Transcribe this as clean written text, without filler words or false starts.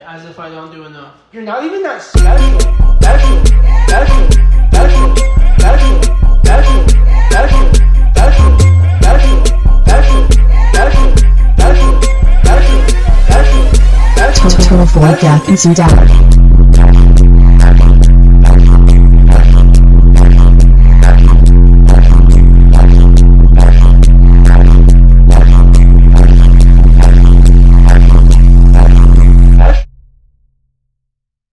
As if I don't do enough. You're not even that special. Special. Special. Special. Special. Special. Special. Special. Special. Special. Special. Special. Special. Special. Special. Total void death and some doubt.